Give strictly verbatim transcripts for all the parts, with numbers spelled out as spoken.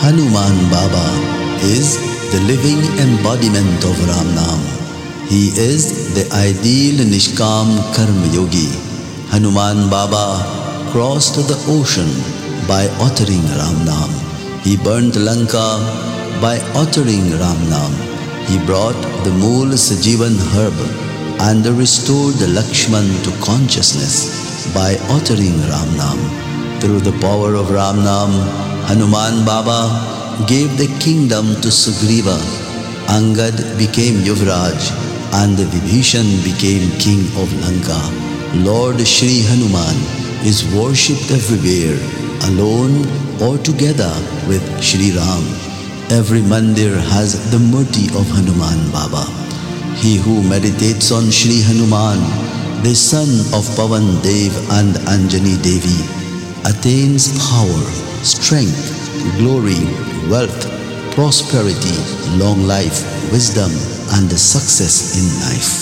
Hanuman Baba is the living embodiment of Ram Naam. He is the ideal Nishkam Karma Yogi. Hanuman Baba crossed the ocean by uttering Ram Naam. He burnt Lanka by uttering Ram Naam. He brought the Mool Sajivan herb and restored Lakshman to consciousness by uttering Ram Naam. Through the power of Ram Naam, Hanuman Baba gave the kingdom to Sugriva. Angad became Yuvraj and Vibhishan became king of Lanka. Lord Shri Hanuman is worshipped everywhere, alone or together with Shri Ram. Every mandir has the murti of Hanuman Baba. He who meditates on Shri Hanuman, the son of Pavan Dev and Anjani Devi, attains power, strength, glory, wealth, prosperity, long life, wisdom, and success in life.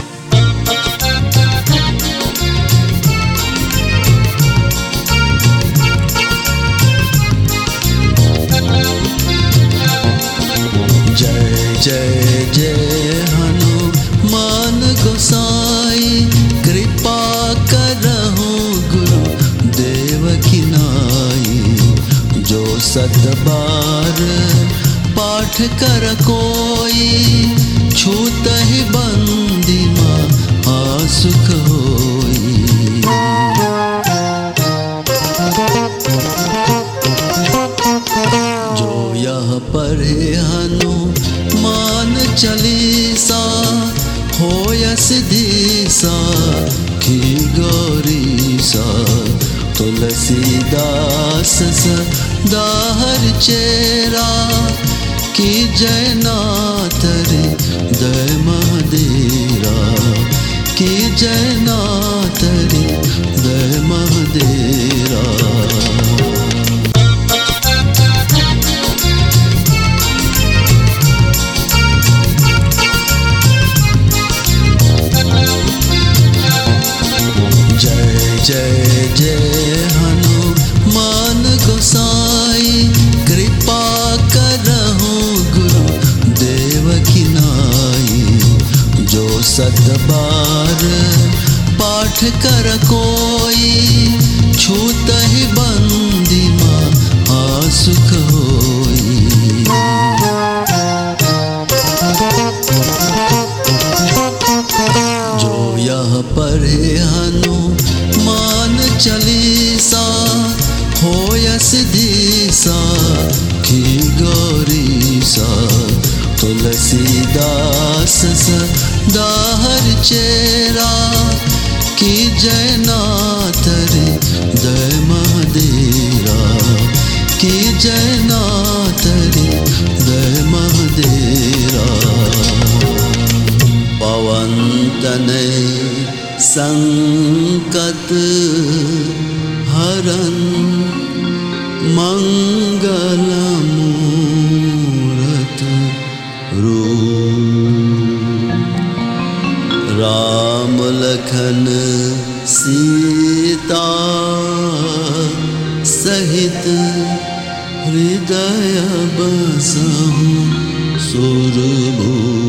Jai Jai Jai Hanuman Gosai, Kripa Karaho Guru Devaki Nai. Jo Sadbar पाठ कर कोई, छूत ही बंदी माँ आसुख होई। जो यह पढ़े हनुमान चालीसा, होय सिद्धि की गौरी सा। तुलसीदास सदा हर चेरा, की जय नाथ रे दय महदेरा। की जय नाथ रे दय महदेरा। जय जय जय हनुमान गोसाई, कृपा करहु गुरु देवकी नाई। जो सतबार पाठ कर कोई, छूत ही बंदी माँ आसुख होई। जो यह पढ़े हनुमान चालीसा, होय सिद्धि की गौरी सा। तुलसीदास सदा हर चेरा, की जय नाथ रे दय महदेरा। की जय नाथ रे दय महदेरा। पवन तनय संकट हरन, मंगल मूरत रूप। राम लखन सीता सहित, हृदय बसहु सुरभूप।